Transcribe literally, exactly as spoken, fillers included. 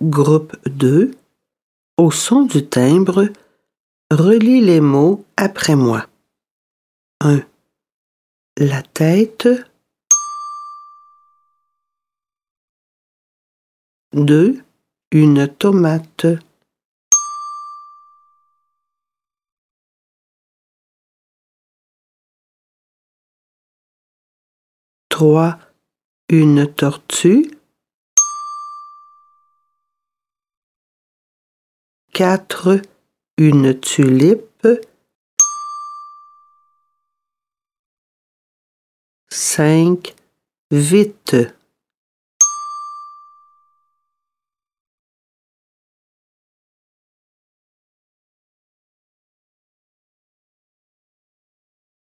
Groupe deux. Au son du timbre, relis les mots après moi. un. La tête. deux. Une tomate. trois. Une tortue. quatre. Une tulipe. cinq. Vite.